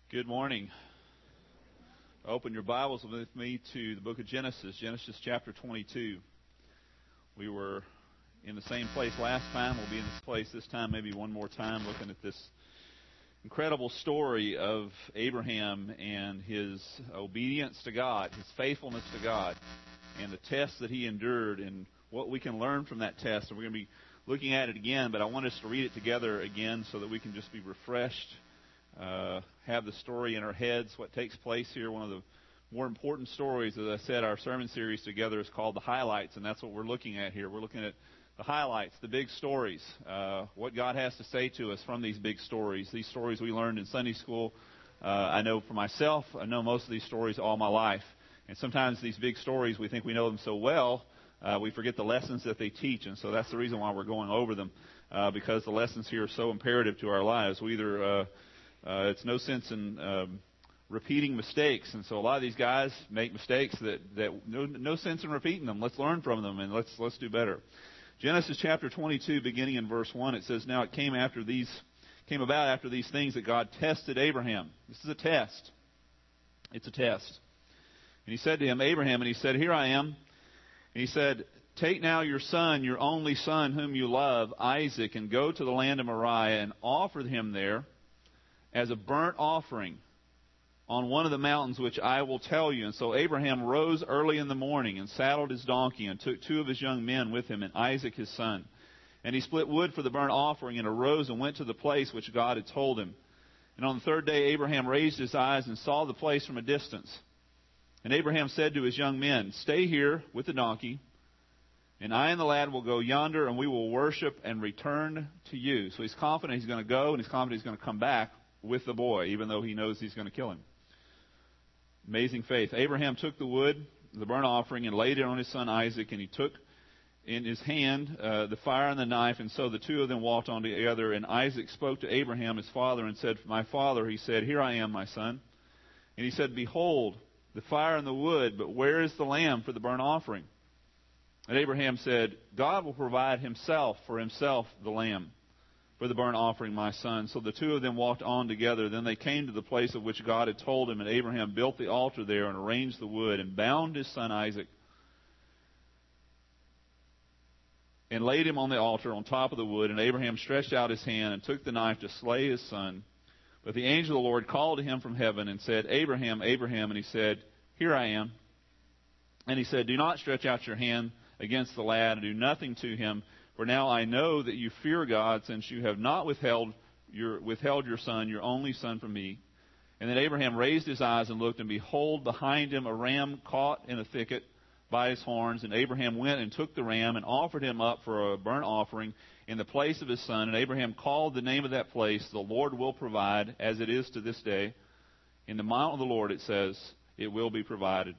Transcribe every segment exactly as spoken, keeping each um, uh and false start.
Good morning. Open your Bibles with me to the book of Genesis, Genesis chapter twenty-two. We were in the same place last time. We'll be in this place this time, maybe one more time, looking at this incredible story of Abraham and his obedience to God, his faithfulness to God, and the test that he endured and what we can learn from that test. And we're going to be looking at it again, but I want us to read it together again so that we can just be refreshed. Uh, have the story in our heads, what takes place here. One of the more important stories, as I said, our sermon series together is called The Highlights, and that's what we're looking at here. We're looking at the highlights, the big stories, uh, what God has to say to us from these big stories. These stories we learned in Sunday school. Uh, I know for myself, I know most of these stories all my life. And sometimes these big stories, we think we know them so well, uh, we forget the lessons that they teach. And so that's the reason why we're going over them, uh, because the lessons here are so imperative to our lives. We either... Uh, Uh, it's no sense in um, repeating mistakes, and so a lot of these guys make mistakes that, that no, no sense in repeating them. Let's learn from them, and let's let's do better. Genesis chapter twenty-two, beginning in verse one, it says, "Now it came after these came about after these things that God tested Abraham." This is a test. It's a test. And He said to him, "Abraham," and he said, "Here I am." And He said, "Take now your son, your only son, whom you love, Isaac, and go to the land of Moriah and offer him there as a burnt offering on one of the mountains which I will tell you." And so Abraham rose early in the morning and saddled his donkey and took two of his young men with him and Isaac his son. And he split wood for the burnt offering and arose and went to the place which God had told him. And on the third day Abraham raised his eyes and saw the place from a distance. And Abraham said to his young men, "Stay here with the donkey, and I and the lad will go yonder, and we will worship and return to you." So he's confident he's going to go, and he's confident he's going to come back with the boy, even though he knows he's going to kill him. Amazing faith. Abraham took the wood, the burnt offering, and laid it on his son Isaac, and he took in his hand uh, the fire and the knife, and so the two of them walked on together. And Isaac spoke to Abraham, his father, and said, "My father," he said, "Here I am, my son." And he said, "Behold, the fire and the wood, but where is the lamb for the burnt offering?" And Abraham said, "God will provide himself for himself the lamb for the burnt offering, my son." So the two of them walked on together. Then they came to the place of which God had told him, and Abraham built the altar there and arranged the wood and bound his son Isaac and laid him on the altar on top of the wood. And Abraham stretched out his hand and took the knife to slay his son. But the angel of the Lord called to him from heaven and said, "Abraham, Abraham." And he said, "Here I am." And he said, "Do not stretch out your hand against the lad and do nothing to him. For now I know that you fear God, since you have not withheld your, withheld your son, your only son, from me." And then Abraham raised his eyes and looked, and behold, behind him a ram caught in a thicket by his horns. And Abraham went and took the ram and offered him up for a burnt offering in the place of his son. And Abraham called the name of that place, "The Lord will provide," as it is to this day. In the mount of the Lord, it says, it will be provided.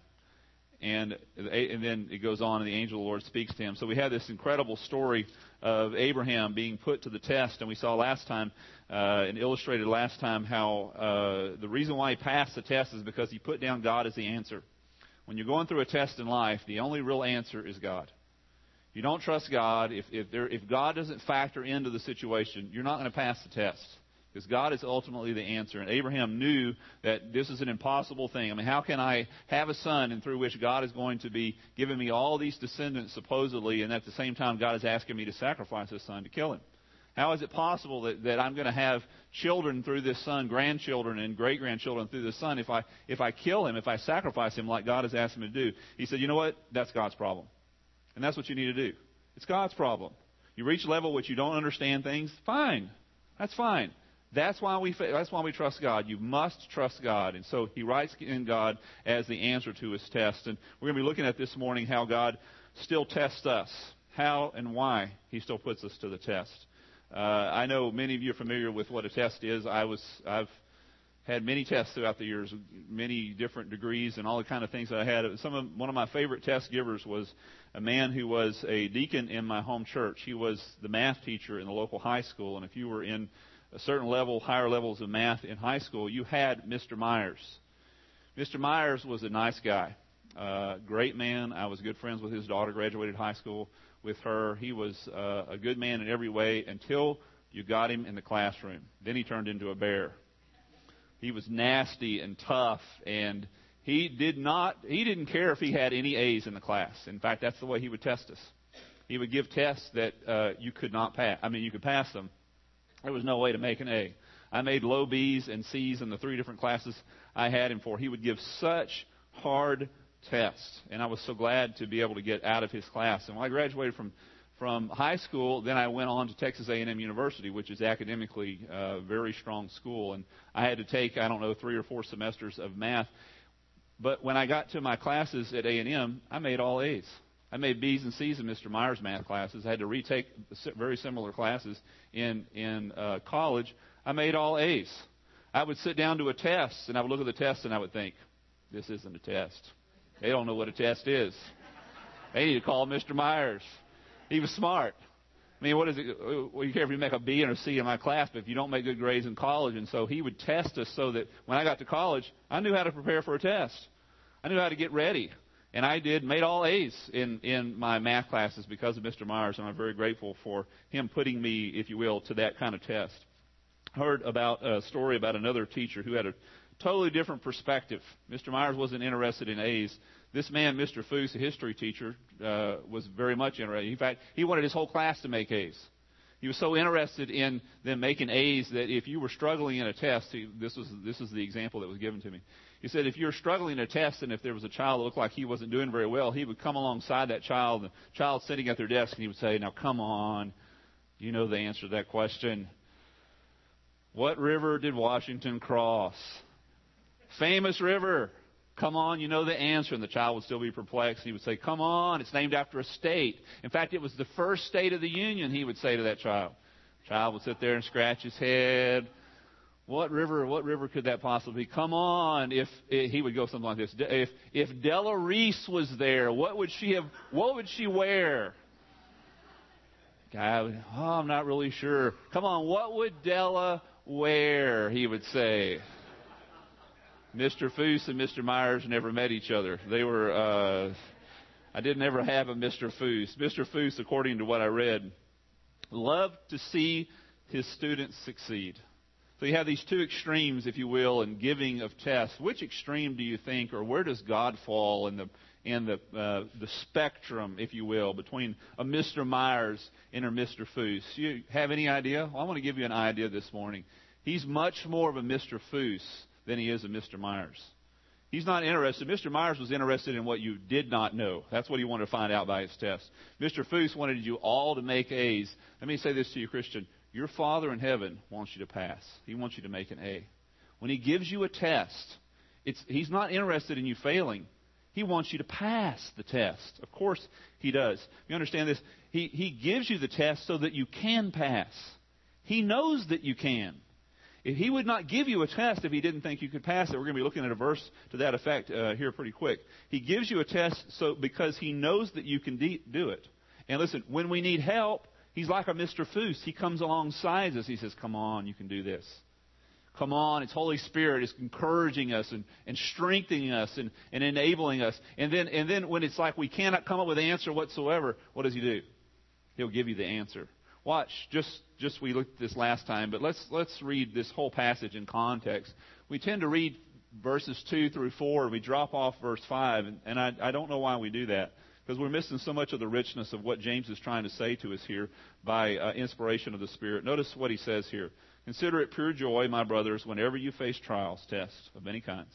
And, and then it goes on, and the angel of the Lord speaks to him. So we have this incredible story of Abraham being put to the test. And we saw last time, uh, and illustrated last time, how uh, the reason why he passed the test is because he put down God as the answer. When you're going through a test in life, the only real answer is God. You don't trust God. If, if, there, if God doesn't factor into the situation, you're not going to pass the test. Because God is ultimately the answer. And Abraham knew that this is an impossible thing. I mean, how can I have a son and through which God is going to be giving me all these descendants, supposedly, and at the same time God is asking me to sacrifice his son to kill him? How is it possible that, that I'm going to have children through this son, grandchildren and great-grandchildren through this son, if I, if I kill him, if I sacrifice him like God has asked me to do? He said, "You know what? That's God's problem. And that's what you need to do. It's God's problem. You reach a level which you don't understand things, fine. That's fine. That's why we that's why we trust God. You must trust God." And so he writes in God as the answer to his test. And we're going to be looking at this morning how God still tests us, how and why he still puts us to the test. Uh, I know many of you are familiar with what a test is. I was I've had many tests throughout the years, many different degrees and all the kind of things that I had. Some of one of my favorite test givers was a man who was a deacon in my home church. He was the math teacher in the local high school, and if you were in a certain level, higher levels of math in high school, you had Mister Myers. Mister Myers was a nice guy, uh, great man. I was good friends with his daughter, graduated high school with her. He was uh, a good man in every way until you got him in the classroom. Then he turned into a bear. He was nasty and tough, and he did not, he didn't care if he had any A's in the class. In fact, that's the way he would test us. He would give tests that uh, you could not pass. I mean, you could pass them. There was no way to make an A. I made low B's and C's in the three different classes I had him for. He would give such hard tests, and I was so glad to be able to get out of his class. And when I graduated from from high school, then I went on to Texas A and M University, which is academically a very strong school, and I had to take, I don't know, three or four semesters of math. But when I got to my classes at A and M, I made all A's. I made B's and C's in Mister Myers' math classes. I had to retake very similar classes in in uh, college. I made all A's. I would sit down to a test, and I would look at the test, and I would think, this isn't a test. They don't know what a test is. They need to call Mister Myers. He was smart. I mean, what is it? Well, you care if you make a B and a C in my class, but if you don't make good grades in college. And so he would test us so that when I got to college, I knew how to prepare for a test. I knew how to get ready. And I did, made all A's in, in my math classes because of Mister Myers, and I'm very grateful for him putting me, if you will, to that kind of test. I heard about a story about another teacher who had a totally different perspective. Mister Myers wasn't interested in A's. This man, Mister Foose, a history teacher, uh, was very much interested. In fact, he wanted his whole class to make A's. He was so interested in them making A's that if you were struggling in a test, he, this was this is the example that was given to me. He said if you were struggling in a test and if there was a child that looked like he wasn't doing very well, he would come alongside that child, the child sitting at their desk, and he would say, now come on, you know the answer to that question. What river did Washington cross? Famous river. Come on, you know the answer. And the child would still be perplexed. He would say, come on, it's named after a state. In fact, it was the first state of the Union, he would say to that child. The child would sit there and scratch his head. What river, what river could that possibly be? Come on, if, if he would go something like this. If if Della Reese was there, what would she have, what would she wear? Guy would, oh, I'm not really sure. Come on, what would Della wear? He would say. Mister Foose and Mister Myers never met each other. They were, uh, I didn't ever have a Mister Foose. Mister Foose, according to what I read, loved to see his students succeed. So you have these two extremes, if you will, in giving of tests. Which extreme do you think, or where does God fall in the in the uh, the spectrum, if you will, between a Mister Myers and a Mister Foose? You have any idea? Well, I want to give you an idea this morning. He's much more of a Mister Foose than he is a Mister Myers. He's not interested. Mister Myers was interested in what you did not know. That's what he wanted to find out by his test. Mister Foose wanted you all to make A's. Let me say this to you, Christian. Your Father in heaven wants you to pass. He wants you to make an A. When he gives you a test, it's, he's not interested in you failing. He wants you to pass the test. Of course he does. You understand this? He, he gives you the test so that you can pass. He knows that you can. If he would not give you a test if he didn't think you could pass it. We're going to be looking at a verse to that effect uh, here pretty quick. He gives you a test so because he knows that you can de- do it. And listen, when we need help, he's like a Mister Foose. He comes alongside us. He says, come on, you can do this. Come on, it's Holy Spirit. It's encouraging us and, and strengthening us and, and enabling us. And then, and then when it's like we cannot come up with an answer whatsoever, what does he do? He'll give you the answer. Watch, just just we looked at this last time, but let's let's read this whole passage in context. We tend to read verses two through four, and we drop off verse five, and, and I, I don't know why we do that, because we're missing so much of the richness of what James is trying to say to us here by uh, inspiration of the Spirit. Notice what he says here. Consider it pure joy, my brothers, whenever you face trials, tests of many kinds.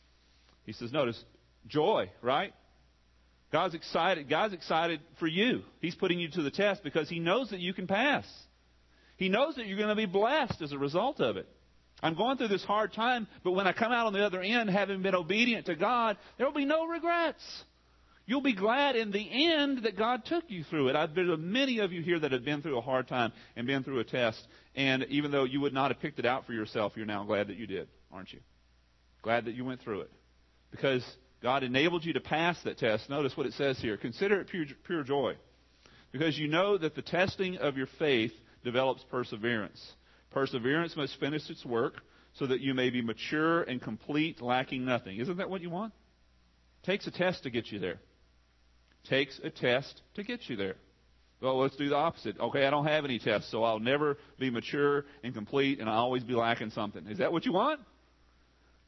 He says, notice, joy, right? God's excited. God's excited for you. He's putting you to the test because he knows that you can pass. He knows that you're going to be blessed as a result of it. I'm going through this hard time, but when I come out on the other end, having been obedient to God, there will be no regrets. You'll be glad in the end that God took you through it. I've been with many of you here that have been through a hard time and been through a test, and even though you would not have picked it out for yourself, you're now glad that you did, aren't you? Glad that you went through it. Because God enabled you to pass that test. Notice what it says here. Consider it pure, pure joy, because you know that the testing of your faith develops perseverance. Perseverance must finish its work so that you may be mature and complete, lacking nothing. Isn't that what you want? Takes a test to get you there. Takes a test to get you there. Well, let's do the opposite. Okay, I don't have any tests, so I'll never be mature and complete, and I'll always be lacking something. Is that what you want?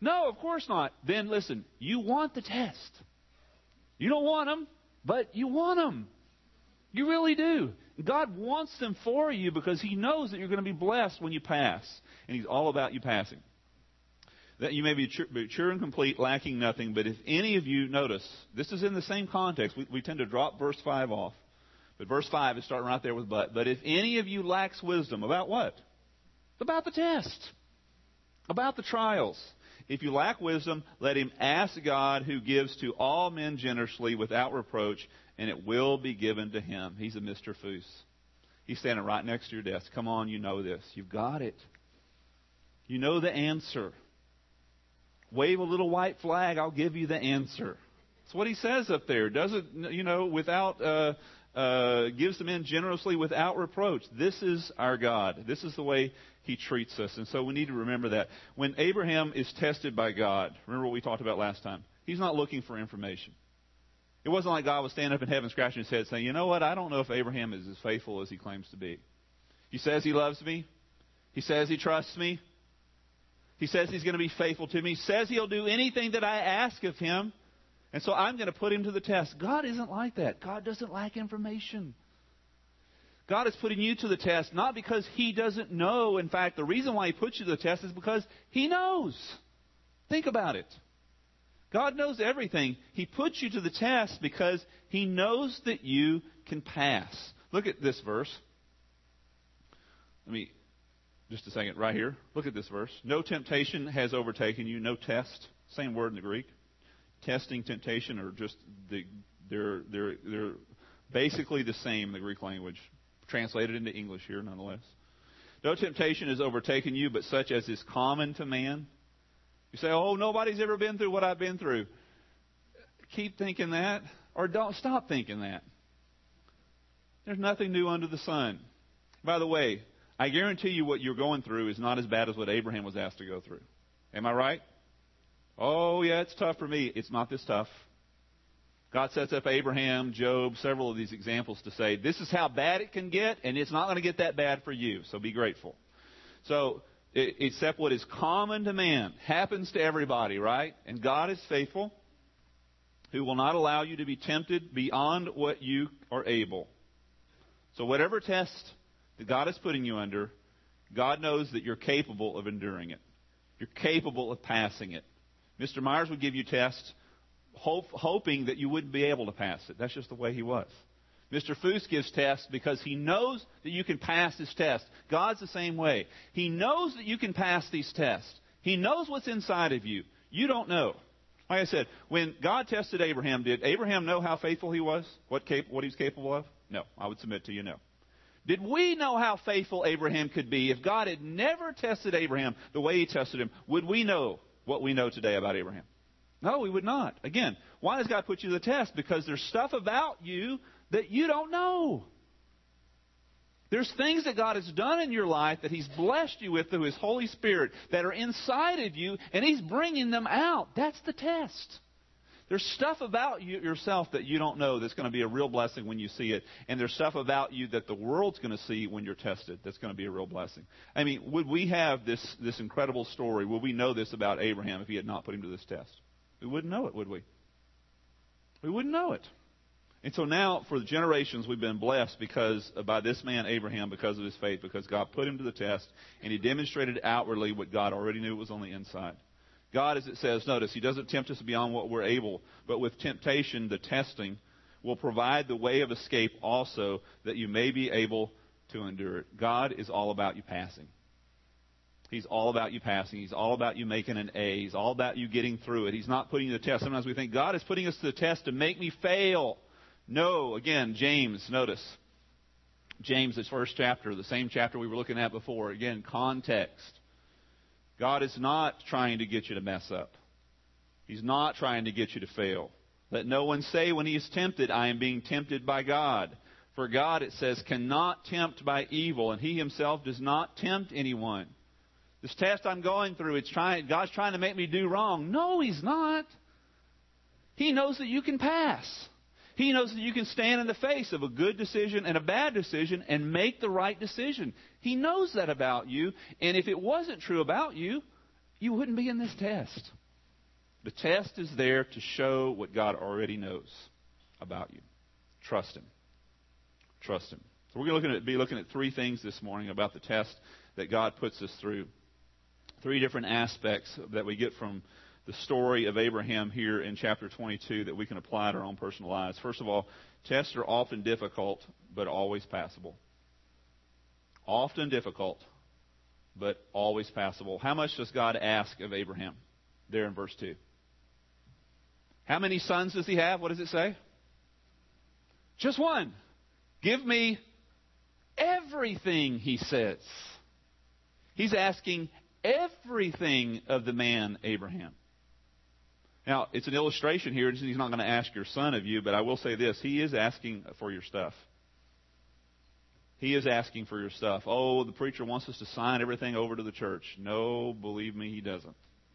No, of course not. Then listen, you want the test. You don't want them, but you want them. You really do. God wants them for you because He knows that you're going to be blessed when you pass. And He's all about you passing. That you may be mature and complete, lacking nothing. But if any of you, notice, this is in the same context. We, we tend to drop verse five off. But verse five is starting right there with but. But if any of you lacks wisdom, about what? About the test. About the trials. If you lack wisdom, let him ask God, who gives to all men generously without reproach, and it will be given to him. He's a Mister Foos. He's standing right next to your desk. Come on, you know this. You've got it. You know the answer. Wave a little white flag, I'll give you the answer. That's what he says up there. Doesn't, you know, without, uh, uh, gives the men generously without reproach. This is our God. This is the way He treats us. And so we need to remember that. When Abraham is tested by God, remember what we talked about last time? He's not looking for information. It wasn't like God was standing up in heaven scratching his head saying, you know what, I don't know if Abraham is as faithful as he claims to be. He says he loves me. He says he trusts me. He says he's going to be faithful to me. He says he'll do anything that I ask of him. And so I'm going to put him to the test. God isn't like that. God doesn't lack information. God is putting you to the test not because He doesn't know. In fact, the reason why He puts you to the test is because He knows. Think about it. God knows everything. He puts you to the test because He knows that you can pass. Look at this verse. Let me, just a second, right here. Look at this verse. No temptation has overtaken you. No test. Same word in the Greek. Testing, temptation are just, the, they're, they're, they're basically the same in the Greek language. Translated into English here, nonetheless. No temptation has overtaken you, but such as is common to man. You say, oh, nobody's ever been through what I've been through. Keep thinking that, or don't stop thinking that. There's nothing new under the sun. By the way, I guarantee you what you're going through is not as bad as what Abraham was asked to go through. Am I right? Oh, yeah, it's tough for me. It's not this tough. God sets up Abraham, Job, several of these examples to say, this is how bad it can get, and it's not going to get that bad for you, so be grateful. So, except what is common to man happens to everybody, right? And God is faithful, who will not allow you to be tempted beyond what you are able. So whatever test that God is putting you under, God knows that you're capable of enduring it. You're capable of passing it. Mister Myers would give you tests hope, hoping that you wouldn't be able to pass it. That's just the way he was. Mister Foos gives tests because he knows that you can pass his test. God's the same way. He knows that you can pass these tests. He knows what's inside of you. You don't know. Like I said, when God tested Abraham, did Abraham know how faithful he was? What, cap- what he was capable of? No. I would submit to you, no. Did we know how faithful Abraham could be? If God had never tested Abraham the way He tested him, would we know what we know today about Abraham? No, we would not. Again, why does God put you to the test? Because there's stuff about you that you don't know. There's things that God has done in your life that He's blessed you with through His Holy Spirit that are inside of you, and He's bringing them out. That's the test. There's stuff about you yourself that you don't know that's going to be a real blessing when you see it. And there's stuff about you that the world's going to see when you're tested that's going to be a real blessing. I mean, would we have this, this incredible story? Would we know this about Abraham if He had not put him to this test? We wouldn't know it, would we? We wouldn't know it. And so now, for the generations, we've been blessed because by this man, Abraham, because of his faith, because God put him to the test, and he demonstrated outwardly what God already knew was on the inside. God, as it says, notice, He doesn't tempt us beyond what we're able, but with temptation, the testing, will provide the way of escape also, that you may be able to endure it. God is all about you passing. He's all about you passing. He's all about you making an A. He's all about you getting through it. He's not putting you to the test. Sometimes we think, God is putting us to the test to make me fail. No, again, James, notice. James, this first chapter, the same chapter we were looking at before. Again, context. God is not trying to get you to mess up. He's not trying to get you to fail. Let no one say when he is tempted, I am being tempted by God. For God, it says, cannot tempt by evil, and He Himself does not tempt anyone. This test I'm going through, it's trying, God's trying to make me do wrong. No, He's not. He knows that you can pass. He knows that you can stand in the face of a good decision and a bad decision and make the right decision. He knows that about you. And if it wasn't true about you, you wouldn't be in this test. The test is there to show what God already knows about you. Trust Him. Trust Him. So we're going to be looking at three things this morning about the test that God puts us through. Three different aspects that we get from the story of Abraham here in chapter twenty-two that we can apply to our own personal lives. First of all, tests are often difficult, but always passable. Often difficult, but always passable. How much does God ask of Abraham there in verse two? How many sons does he have? What does it say? Just one. Give me everything, he says. He's asking everything of the man Abraham. Now, it's an illustration here. He's not going to ask your son of you, but I will say this. He is asking for your stuff. He is asking for your stuff. Oh, the preacher wants us to sign everything over to the church. No, believe me, he doesn't.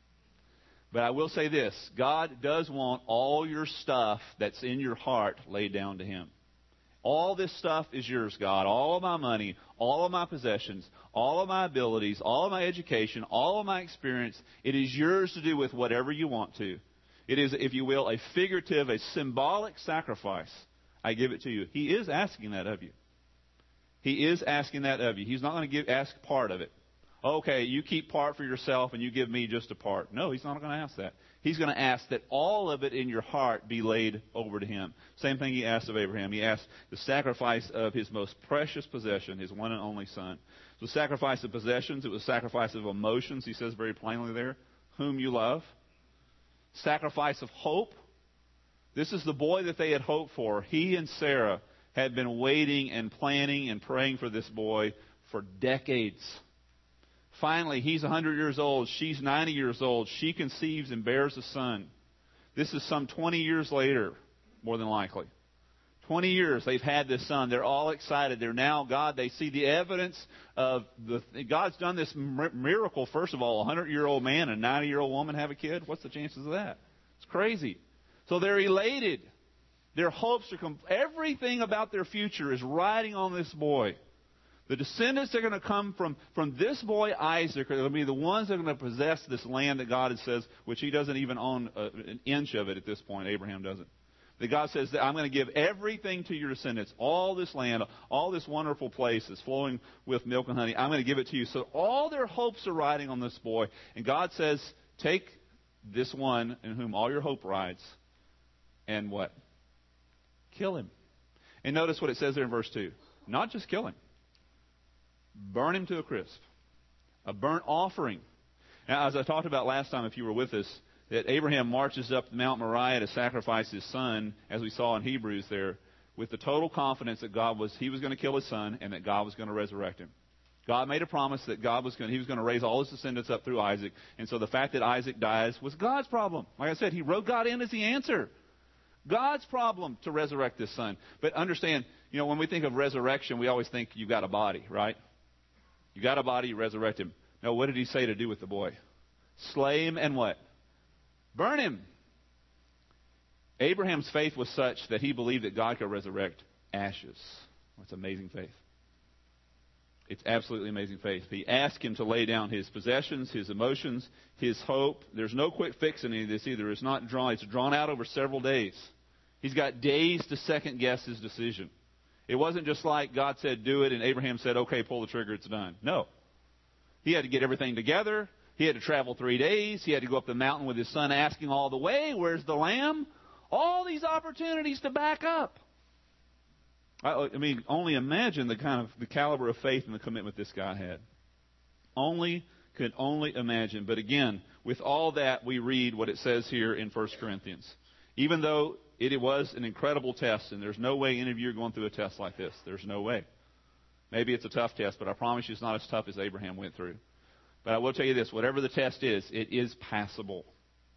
But I will say this. God does want all your stuff that's in your heart laid down to Him. All this stuff is yours, God. All of my money, all of my possessions, all of my abilities, all of my education, all of my experience, it is yours to do with whatever you want to. It is, if you will, a figurative, a symbolic sacrifice. I give it to you. He is asking that of you. He is asking that of you. He's not going to give, ask part of it. Okay, you keep part for yourself and you give me just a part. No, He's not going to ask that. He's going to ask that all of it in your heart be laid over to Him. Same thing He asked of Abraham. He asked the sacrifice of his most precious possession, his one and only son. So sacrifice of possessions, it was sacrifice of emotions, he says very plainly there, whom you love. Sacrifice of hope. This is the boy that they had hoped for. He and Sarah had been waiting and planning and praying for this boy for decades. Finally, he's one hundred years old. She's ninety years old. She conceives and bears a son. This is some twenty years later, more than likely. twenty years they've had this son. They're all excited. They're now, God, they see the evidence of the, God's done this miracle. First of all, a hundred-year-old man and a ninety-year-old woman have a kid. What's the chances of that? It's crazy. So they're elated. Their hopes are, everything about their future is riding on this boy. The descendants that are going to come from, from this boy Isaac are going to be the ones that are going to possess this land that God says, which he doesn't even own a, an inch of it at this point. Abraham doesn't. That God says that I'm going to give everything to your descendants, all this land, all this wonderful place that's flowing with milk and honey. I'm going to give it to you. So all their hopes are riding on this boy. And God says, take this one in whom all your hope rides and what? Kill him. And notice what it says there in verse two. Not just kill him. Burn him to a crisp. A burnt offering. Now, as I talked about last time, if you were with us, that Abraham marches up Mount Moriah to sacrifice his son, as we saw in Hebrews there, with the total confidence that God was, he was going to kill his son and that God was going to resurrect him. God made a promise that God was going, he was going to raise all his descendants up through Isaac. And so the fact that Isaac dies was God's problem. Like I said, He wrote God in as the answer. God's problem to resurrect this son. But understand, you know, when we think of resurrection, we always think you've got a body, right? You got a body, you resurrect him. No, what did He say to do with the boy? Slay him and what? Burn him. Abraham's faith was such that he believed that God could resurrect ashes. That's amazing faith. It's absolutely amazing faith. He asked him to lay down his possessions, his emotions, his hope. There's no quick fix in any of this either. It's not drawn. It's drawn out over several days. He's got days to second guess his decision. It wasn't just like God said, do it, and Abraham said, okay, pull the trigger, it's done. No. He had to get everything together. He had to travel three days. He had to go up the mountain with his son asking all the way, where's the lamb? All these opportunities to back up. I, I mean, only imagine the kind of the caliber of faith and the commitment this guy had. Only, could only imagine. But again, with all that, we read what it says here in First Corinthians. Even though it was an incredible test, and there's no way any of you are going through a test like this. There's no way. Maybe it's a tough test, but I promise you it's not as tough as Abraham went through. But I will tell you this, whatever the test is, it is passable.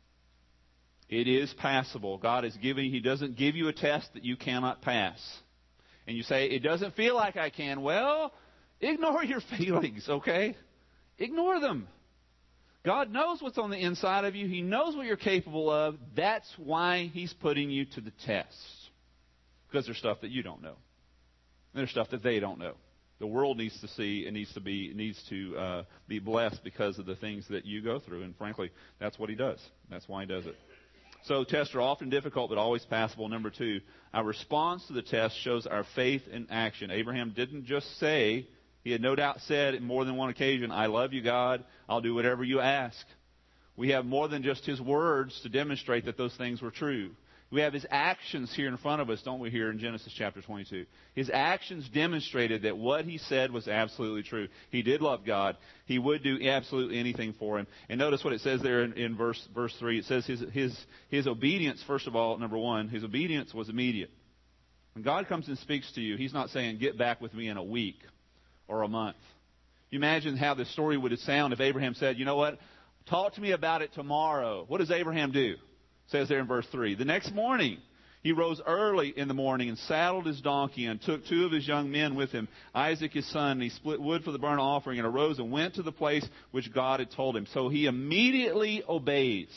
It is passable. God is giving, He doesn't give you a test that you cannot pass. And you say, it doesn't feel like I can. Well, ignore your feelings, okay? Ignore them. God knows what's on the inside of you. He knows what you're capable of. That's why He's putting you to the test. Because there's stuff that you don't know. And there's stuff that they don't know. The world needs to see and needs to be needs to uh, be blessed because of the things that you go through. And frankly, that's what he does. That's why he does it. So tests are often difficult, but always passable. Number two, our response to the test shows our faith in action. Abraham didn't just say, he had no doubt said in more than one occasion, I love you, God. I'll do whatever you ask. We have more than just his words to demonstrate that those things were true. We have his actions here in front of us, don't we, here in Genesis chapter twenty-two. His actions demonstrated that what he said was absolutely true. He did love God. He would do absolutely anything for him. And notice what it says there in, in verse verse three. It says his, his, his obedience, first of all, number one, his obedience was immediate. When God comes and speaks to you, he's not saying, get back with me in a week or a month. You imagine how the story would sound if Abraham said, you know what, talk to me about it tomorrow. What does Abraham do? It says there in verse three. The next morning, he rose early in the morning and saddled his donkey and took two of his young men with him, Isaac his son, and he split wood for the burnt offering and arose and went to the place which God had told him. So he immediately obeys.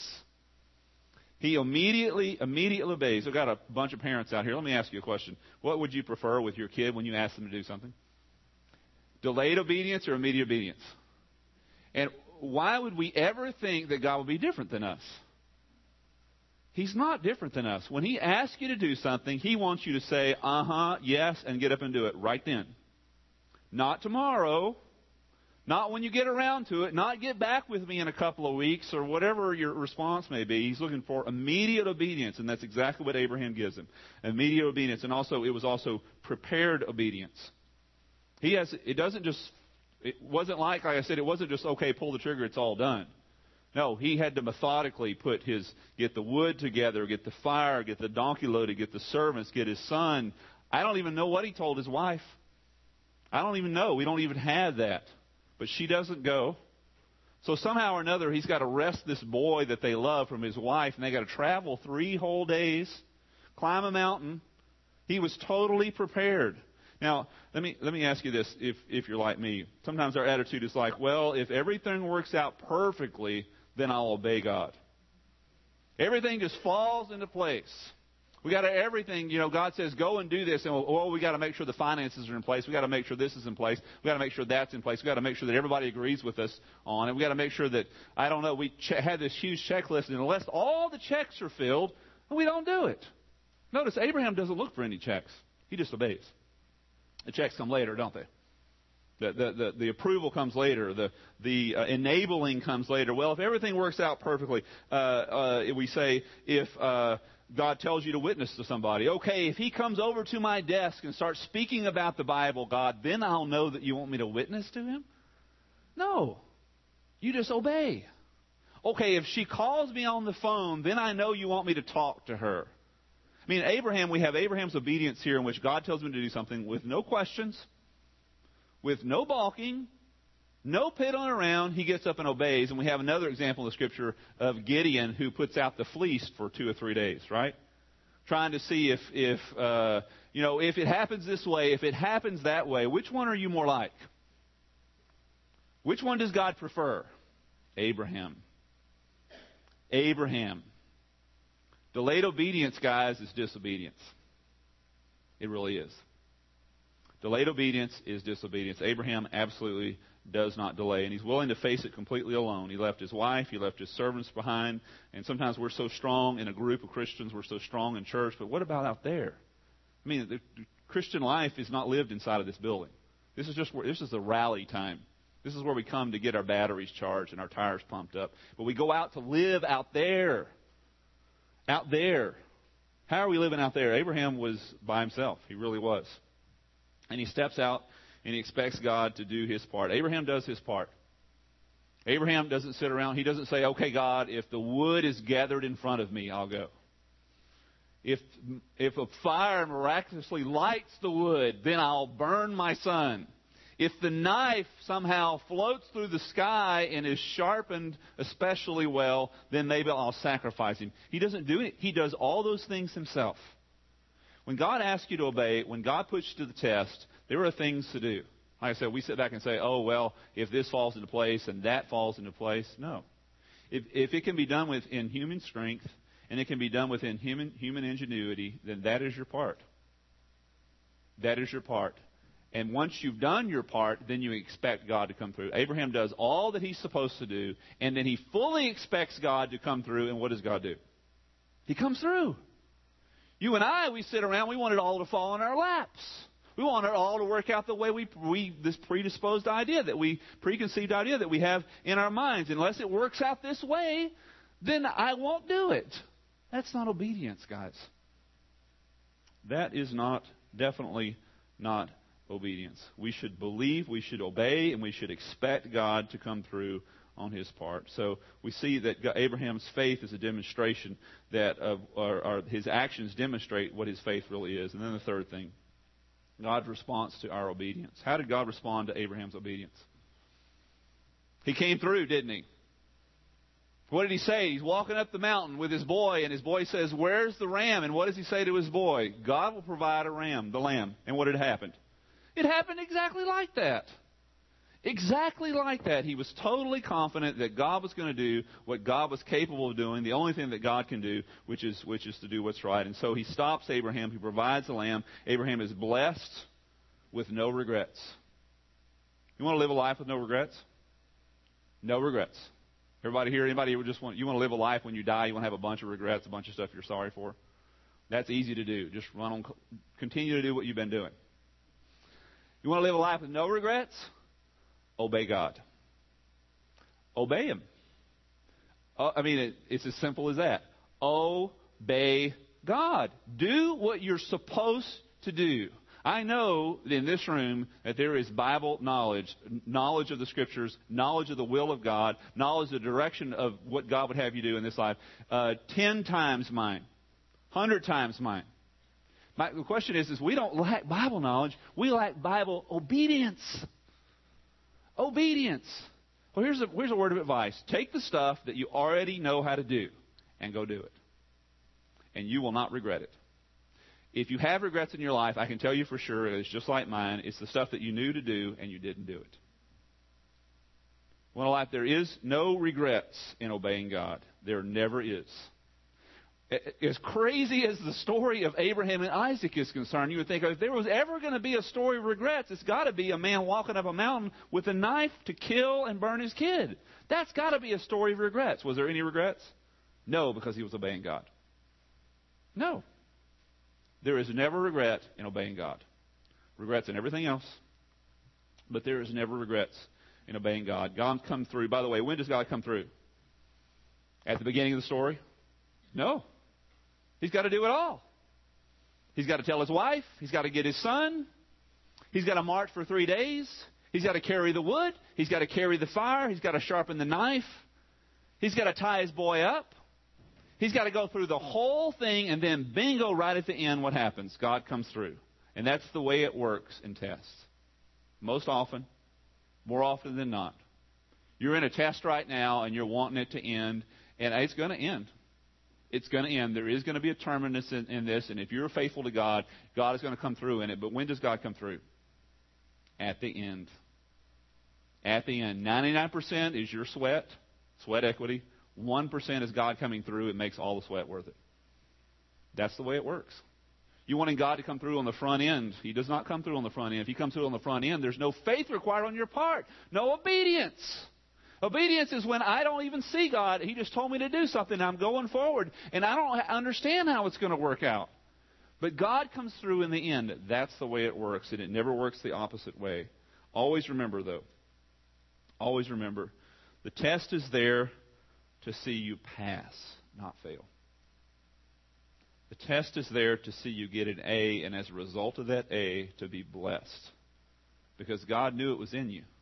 He immediately, immediately obeys. I've got a bunch of parents out here. Let me ask you a question. What would you prefer with your kid when you ask them to do something? Delayed obedience or immediate obedience? And why would we ever think that God would be different than us? He's not different than us. When he asks you to do something, he wants you to say, uh-huh, yes, and get up and do it right then. Not tomorrow. Not when you get around to it. Not get back with me in a couple of weeks or whatever your response may be. He's looking for immediate obedience, and that's exactly what Abraham gives him. Immediate obedience, and also it was also prepared obedience. He has. It doesn't just. It wasn't like, like I said, it wasn't just, okay, pull the trigger, it's all done. No, he had to methodically put his, get the wood together, get the fire, get the donkey loaded, get the servants, get his son. I don't even know what he told his wife. I don't even know. We don't even have that. But she doesn't go. So somehow or another, he's got to wrest this boy that they love from his wife, and they got to travel three whole days, climb a mountain. He was totally prepared. Now, let me let me ask you this, if if you're like me. Sometimes our attitude is like, well, if everything works out perfectly, then I'll obey God. Everything just falls into place. We got to everything, you know, God says, go and do this. And, oh, we got to make sure the finances are in place. We got to make sure this is in place. We got to make sure that's in place. We got to make sure that everybody agrees with us on it. We got to make sure that, I don't know, we ch- had this huge checklist, and unless all the checks are filled, we don't do it. Notice, Abraham doesn't look for any checks. He just obeys. The checks come later, don't they? The the the, the approval comes later. The the uh, enabling comes later. Well, if everything works out perfectly, uh, uh, we say if uh, God tells you to witness to somebody, okay, if he comes over to my desk and starts speaking about the Bible, God, then I'll know that you want me to witness to him. No, you just obey. Okay, if she calls me on the phone, then I know you want me to talk to her. I mean, Abraham, we have Abraham's obedience here in which God tells him to do something with no questions, with no balking, no piddling around. He gets up and obeys. And we have another example in the Scripture of Gideon who puts out the fleece for two or three days, right? Trying to see if, if uh, you know, if it happens this way, if it happens that way, which one are you more like? Which one does God prefer? Abraham. Abraham. Delayed obedience, guys, is disobedience. It really is. Delayed obedience is disobedience. Abraham absolutely does not delay, and he's willing to face it completely alone. He left his wife, he left his servants behind, and sometimes we're so strong in a group of Christians, we're so strong in church, but what about out there? I mean, the Christian life is not lived inside of this building. This is just where, this is the rally time. This is where we come to get our batteries charged and our tires pumped up. But we go out to live out there. Out there. How are we living out there? Abraham was by himself. He really was. And he steps out and he expects God to do his part. Abraham does his part. Abraham doesn't sit around. He doesn't say, okay, God, if the wood is gathered in front of me, I'll go. If, if a fire miraculously lights the wood, then I'll burn my son. If the knife somehow floats through the sky and is sharpened especially well, then maybe I'll sacrifice him. He doesn't do it. He does all those things himself. When God asks you to obey, when God puts you to the test, there are things to do. Like I said, we sit back and say, oh, well, if this falls into place and that falls into place. No. If, if it can be done within human strength and it can be done within human, human ingenuity, then that is your part. That is your part. And once you've done your part, then you expect God to come through. Abraham does all that he's supposed to do, and then he fully expects God to come through. And what does God do? He comes through. You and I, we sit around, we want it all to fall in our laps. We want it all to work out the way we, we this predisposed idea, that we, preconceived idea that we have in our minds. Unless it works out this way, then I won't do it. That's not obedience, guys. That is not, definitely not obedience. We should believe, we should obey, and we should expect God to come through on his part. So we see that Abraham's faith is a demonstration that of, or, or his actions demonstrate what his faith really is. And then the third thing, God's response to our obedience. How did God respond to Abraham's obedience? He came through, didn't he? What did he say? He's walking up the mountain with his boy, and his boy says, "Where's the ram?" And what does he say to his boy? God will provide a ram, the lamb. And what had happened? It happened exactly like that. Exactly like that. He was totally confident that God was going to do what God was capable of doing, the only thing that God can do, which is which is to do what's right. And so he stops Abraham. He provides the lamb. Abraham is blessed with no regrets. You want to live a life with no regrets? No regrets. Everybody here, anybody who just want, you want to live a life when you die, you want to have a bunch of regrets, a bunch of stuff you're sorry for? That's easy to do. Just run on, continue to do what you've been doing. You want to live a life with no regrets? Obey God. Obey Him. Uh, I mean, it, it's as simple as that. Obey God. Do what you're supposed to do. I know in this room that there is Bible knowledge, knowledge of the Scriptures, knowledge of the will of God, knowledge of the direction of what God would have you do in this life. Uh, ten times mine. Hundred times mine. My, the question is, is we don't lack Bible knowledge. We lack Bible obedience. Obedience. Well, here's a, here's a word of advice. Take the stuff that you already know how to do and go do it. And you will not regret it. If you have regrets in your life, I can tell you for sure, it's just like mine. It's the stuff that you knew to do and you didn't do it. Well, in life, there is no regrets in obeying God. There never is. As crazy as the story of Abraham and Isaac is concerned, you would think if there was ever going to be a story of regrets, it's got to be a man walking up a mountain with a knife to kill and burn his kid. That's got to be a story of regrets. Was there any regrets? No, because he was obeying God. No. There is never regret in obeying God. Regrets in everything else, but there is never regrets in obeying God. God come through. By the way, when does God come through? At the beginning of the story? No. He's got to do it all. He's got to tell his wife. He's got to get his son. He's got to march for three days. He's got to carry the wood. He's got to carry the fire. He's got to sharpen the knife. He's got to tie his boy up. He's got to go through the whole thing, and then bingo, right at the end, what happens? God comes through. And that's the way it works in tests. Most often, more often than not. You're in a test right now, and you're wanting it to end, and it's going to end. It's going to end. There is going to be a terminus in, in this, and if you're faithful to God, God is going to come through in it. But when does God come through? At the end. At the end. ninety-nine percent is your sweat, sweat equity. one percent is God coming through. It makes all the sweat worth it. That's the way it works. You wanting God to come through on the front end. He does not come through on the front end. If He comes through on the front end, there's no faith required on your part. No obedience. Obedience is when I don't even see God. He just told me to do something. I'm going forward. And I don't understand how it's going to work out. But God comes through in the end. That's the way it works. And it never works the opposite way. Always remember, though. Always remember. The test is there to see you pass, not fail. The test is there to see you get an A, and as a result of that A, to be blessed. Because God knew it was in you.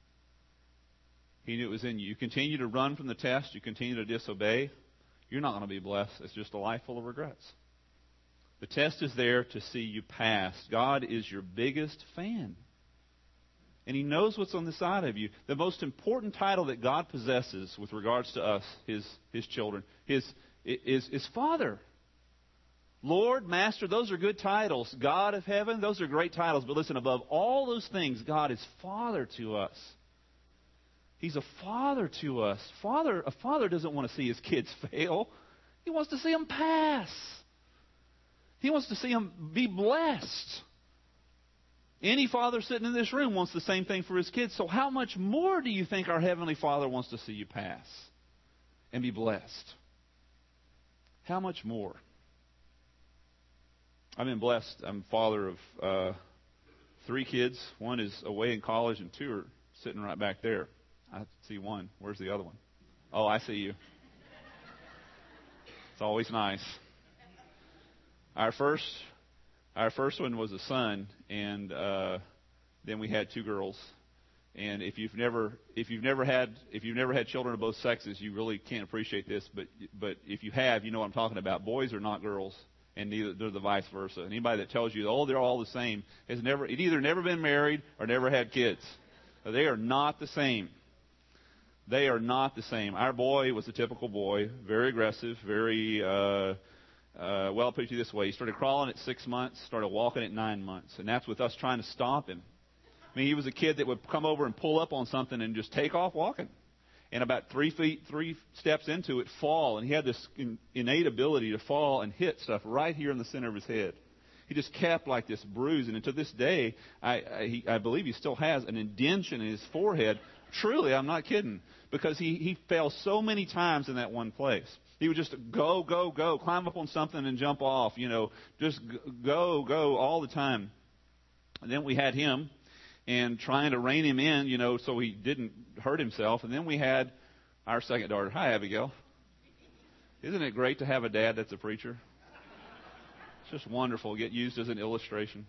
He knew it was in you. You continue to run from the test, you continue to disobey, you're not going to be blessed. It's just a life full of regrets. The test is there to see you pass. God is your biggest fan. And He knows what's on the side of you. The most important title that God possesses with regards to us, His, his children, his, is, is Father. Lord, Master, those are good titles. God of heaven, those are great titles. But listen, above all those things, God is Father to us. He's a father to us. Father, a father doesn't want to see his kids fail. He wants to see them pass. He wants to see them be blessed. Any father sitting in this room wants the same thing for his kids. So how much more do you think our Heavenly Father wants to see you pass and be blessed? How much more? I've been blessed. I'm father of uh, three kids. One is away in college, and two are sitting right back there. I see one. Where's the other one? Oh, I see you. It's always nice. Our first, our first one was a son, and uh, then we had two girls. And if you've never, if you've never had, if you've never had children of both sexes, you really can't appreciate this. But but if you have, you know what I'm talking about. Boys are not girls, and neither they're the vice versa. Anybody that tells you, oh, they're all the same, has never, it either never been married or never had kids. They are not the same. They are not the same. Our boy was a typical boy, very aggressive, very. Uh, Uh, well, I'll put it to you this way. He started crawling at six months, started walking at nine months. And that's with us trying to stop him. I mean, he was a kid that would come over and pull up on something and just take off walking. And about three feet, three steps into it, fall. And he had this in, innate ability to fall and hit stuff right here in the center of his head. He just kept like this bruising. And to this day, I, I, he, I believe he still has an indentation in his forehead. Truly, I'm not kidding. Because he, he fell so many times in that one place. He would just go, go, go, climb up on something and jump off, you know, just go, go all the time. And then we had him and trying to rein him in, you know, so he didn't hurt himself. And then we had our second daughter. Hi, Abigail. Isn't it great to have a dad that's a preacher? It's just wonderful. Get used as an illustration.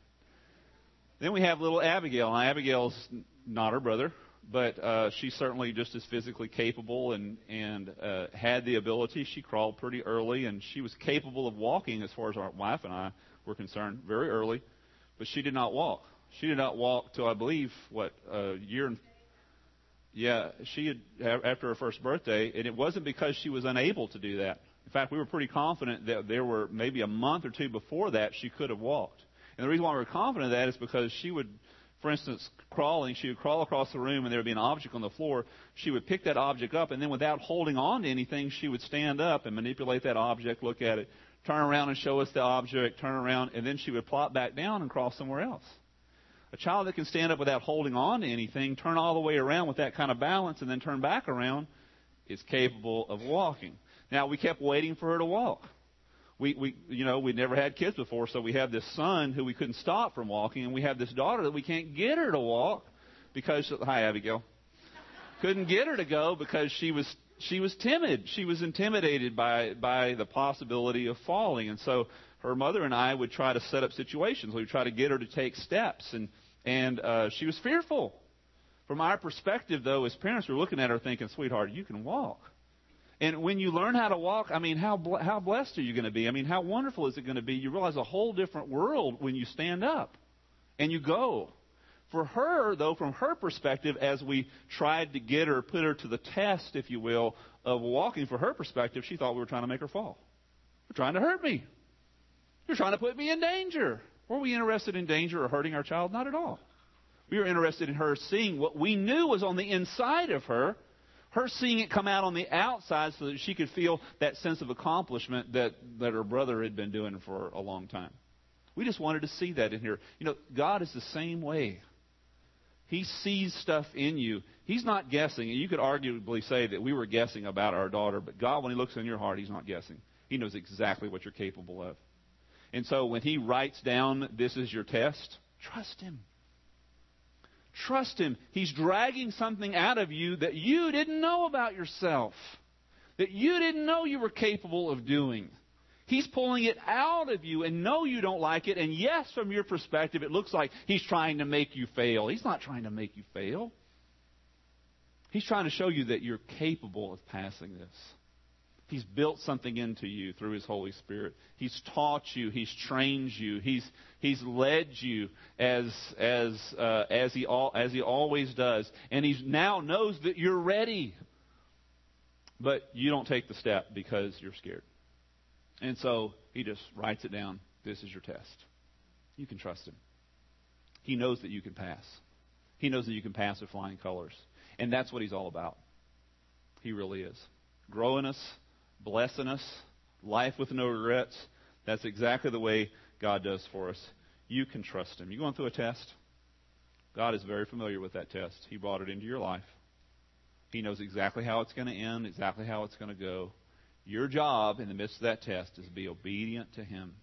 Then we have little Abigail. Now, Abigail's not her brother. But uh, she's certainly just as physically capable and, and uh, had the ability. She crawled pretty early, and she was capable of walking as far as our wife and I were concerned, very early. But she did not walk. She did not walk till, I believe, what, a year and... Yeah, she had, after her first birthday, and it wasn't because she was unable to do that. In fact, we were pretty confident that there were maybe a month or two before that she could have walked. And the reason why we were confident of that is because she would... For instance, crawling, she would crawl across the room and there would be an object on the floor. She would pick that object up, and then without holding on to anything, she would stand up and manipulate that object, look at it, turn around and show us the object, turn around, and then she would plop back down and crawl somewhere else. A child that can stand up without holding on to anything, turn all the way around with that kind of balance, and then turn back around, is capable of walking. Now, we kept waiting for her to walk. We, we, you know, we'd never had kids before, so we have this son who we couldn't stop from walking, and we have this daughter that we can't get her to walk because, hi, Abigail, couldn't get her to go because she was she was timid. She was intimidated by by the possibility of falling, and so her mother and I would try to set up situations. We would try to get her to take steps, and and uh, she was fearful. From our perspective, though, as parents, we're looking at her thinking, "Sweetheart, you can walk." And when you learn how to walk, I mean, how how blessed are you going to be? I mean, how wonderful is it going to be? You realize a whole different world when you stand up and you go. For her, though, from her perspective, as we tried to get her, put her to the test, if you will, of walking, for her perspective, she thought we were trying to make her fall. You're trying to hurt me. You're trying to put me in danger. Were we interested in danger or hurting our child? Not at all. We were interested in her seeing what we knew was on the inside of her, her seeing it come out on the outside so that she could feel that sense of accomplishment that, that her brother had been doing for a long time. We just wanted to see that in here. You know, God is the same way. He sees stuff in you. He's not guessing. And you could arguably say that we were guessing about our daughter, but God, when He looks in your heart, He's not guessing. He knows exactly what you're capable of. And so when He writes down, this is your test, trust Him. Trust Him. He's dragging something out of you that you didn't know about yourself, that you didn't know you were capable of doing. He's pulling it out of you, and no, you don't like it. And yes, from your perspective, it looks like He's trying to make you fail. He's not trying to make you fail. He's trying to show you that you're capable of passing this. He's built something into you through His Holy Spirit. He's taught you. He's trained you. He's He's led you as as uh, as he all as He always does. And He now knows that you're ready, but you don't take the step because you're scared. And so He just writes it down. This is your test. You can trust Him. He knows that you can pass. He knows that you can pass with flying colors, and that's what He's all about. He really is growing us, blessing us, life with no regrets. That's exactly the way God does for us. You can trust Him. You going through a test? God is very familiar with that test. He brought it into your life. He knows exactly how it's going to end, exactly how it's going to go. Your job in the midst of that test is to be obedient to Him.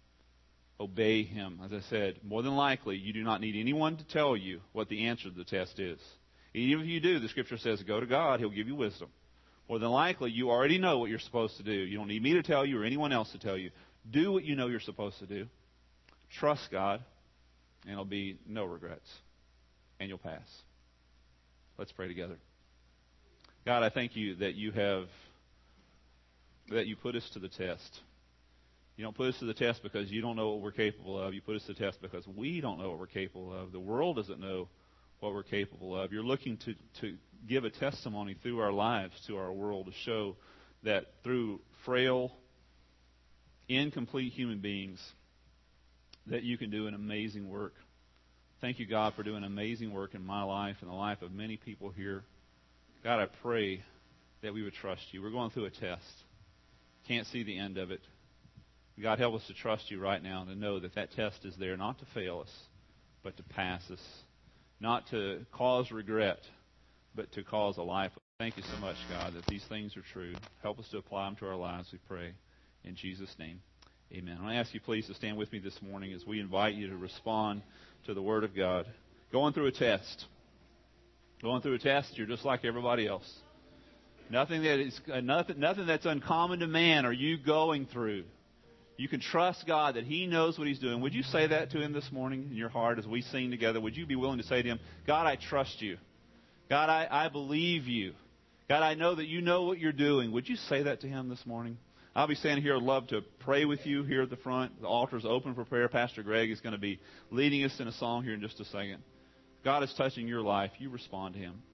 Obey Him. As I said, more than likely, you do not need anyone to tell you what the answer to the test is. Even if you do, the Scripture says, go to God, He'll give you wisdom. More than likely, you already know what you're supposed to do. You don't need me to tell you or anyone else to tell you. Do what you know you're supposed to do. Trust God, and it'll be no regrets. And you'll pass. Let's pray together. God, I thank you that you have, that you put us to the test. You don't put us to the test because you don't know what we're capable of. You put us to the test because we don't know what we're capable of. The world doesn't know what we're capable of. You're looking to, to give a testimony through our lives to our world to show that through frail, incomplete human beings, that you can do an amazing work. Thank you, God, for doing amazing work in my life and the life of many people here. God, I pray that we would trust you. We're going through a test. Can't see the end of it. God, help us to trust you right now and to know that that test is there not to fail us, but to pass us. Not to cause regret, but to cause a life. Thank you so much, God, that these things are true. Help us to apply them to our lives, we pray. In Jesus' name, amen. I want to ask you please to stand with me this morning as we invite you to respond to the Word of God. Going through a test. Going through a test, you're just like everybody else. Nothing that is uh, nothing, nothing that's uncommon to man are you going through. You can trust God that He knows what He's doing. Would you say that to Him this morning in your heart as we sing together? Would you be willing to say to Him, God, I trust you. God, I, I believe you. God, I know that you know what you're doing. Would you say that to Him this morning? I'll be standing here. I'd love to pray with you here at the front. The altar is open for prayer. Pastor Greg is going to be leading us in a song here in just a second. God is touching your life. You respond to Him.